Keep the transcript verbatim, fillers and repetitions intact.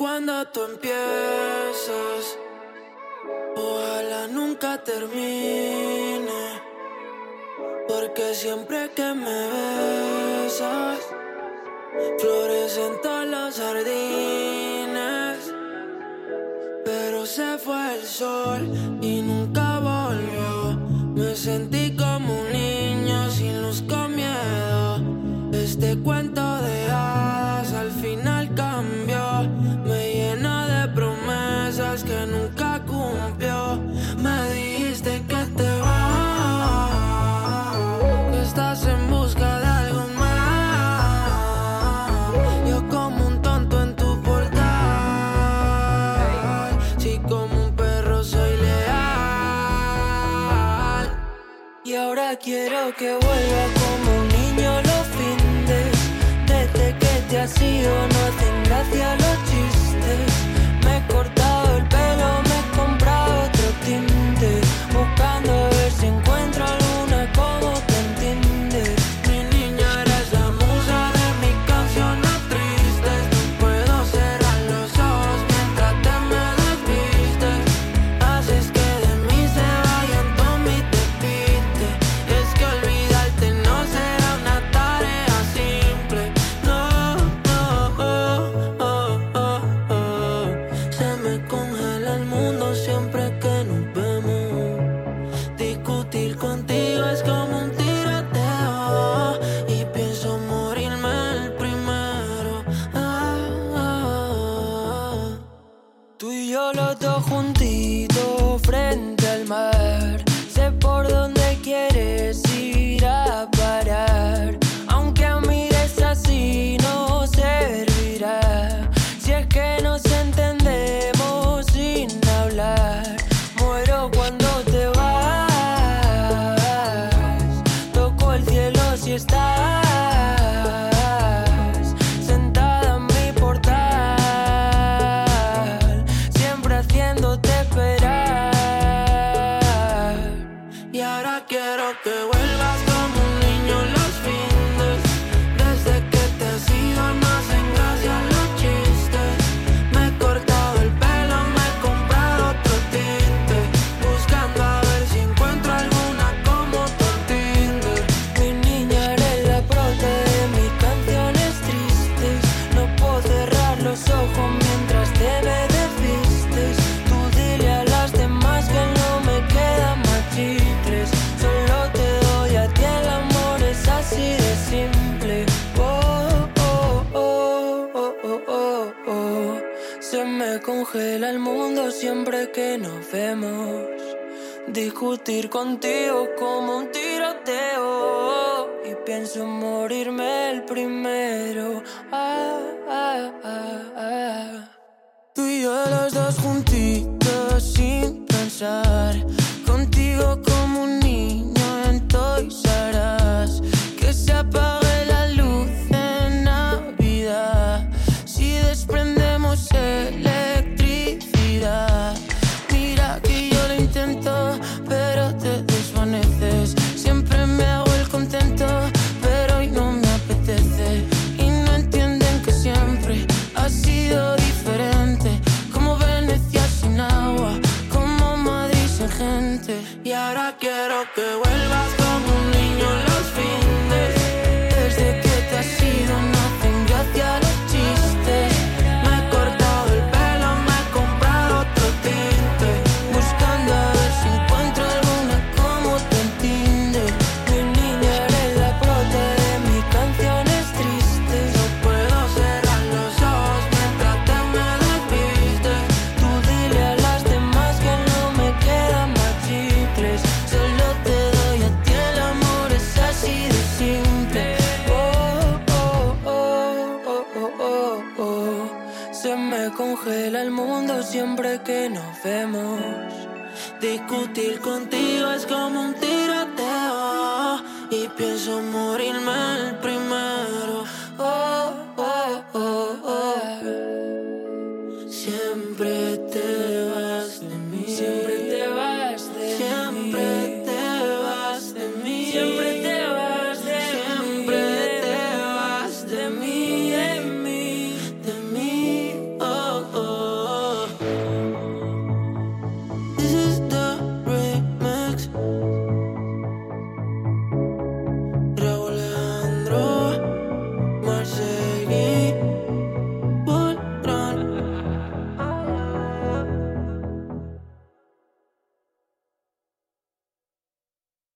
cuando tú empiezas, ojalá nunca termine, porque siempre que me besas, florecen todos los jardines. Pero se fue el sol y nunca volvió. Me sentí como un niño sin luz, con miedo. Este cuento de hadas al final cambió. Me llena de promesas que nunca cumplió. Me dijiste que te vas, que estás en busca de algo más. Yo como un tonto en tu portal. Si como un perro soy leal. Y ahora quiero que vuelva como un niño los findes. Desde que te has ido no hacen gracia los chistes. Me he cortado el pelo, me he comprado otro tinte, buscando a ver si encuentro alguna como te entiende. Mi niña, eres la musa de mis canciones tristes. No puedo cerrar los ojos mientras te me desvistes. Haces que de mí se vayan todos mis despistes. Es que olvidarte no será una tarea simple. No, no, oh, oh, oh, oh. Se me congela el mundo siempre que nos vemos. Discutir contigo es como un tiroteo y pienso morirme el primero. Ah, ah. Tú y yo los dos juntitos frente al mar. Sé por dónde quieres ir a parar. Aunque mires así no servirá. Si es que nos entendemos sin hablar. Muero cuando te vas. Toco el cielo si estás sentada en mi portal, siempre haciéndote esperar. Y ahora quiero que vuelvas como un niño los findes. Desde que te has ido no hacen gracia los chistes. Me he cortado el pelo, me he comprado otro tinte, buscando a ver si encuentro alguna como tú entiendes. Mi niña, eres la prota de mis canciones tristes. No puedo cerrar los ojos mientras te me desvistes. Tú dile a las demás que no me quedan más chicles. Solo te doy a ti, el amor es así de simple. Oh, oh, oh, oh, oh, oh, oh. Se me congela el mundo siempre que nos vemos. Discutir contigo como un tiroteo y pienso morirme el primero. Ah, ah, ah, ah. Tú y yo los dos juntitos sin pensar. Contigo como un niño en Toys R Us. Que se apague la luz en Navidad si desprendemos electricidad. Mira que yo lo intento, pero te desvaneces. Siempre me hago el contento, pero hoy no me apetece. Y no entienden que siempre ha sido diferente. Como Venecia sin agua, como Madrid sin gente. Y ahora quiero que vuelvas como un niño los findes. Desde que te has ido no hacen gracia los chistes. Me he cortado el pelo, me he comprado otro tinte, buscando a ver si encuentro alguna como te entiende. Mi niña, eres la prota de mis canciones tristes. No puedo cerrar los ojos mientras te me desvistes. Tú dile a las demás que no me quedan más chicles. Solo te doy a ti, el amor es así de simple. Oh, oh, oh, oh, oh, oh, oh. Se me congela el mundo siempre que nos vemos. Discutir contigo es como un tiroteo y pienso morirme el primero. Oh, oh, oh, oh. Siempre te vas de mí. Siempre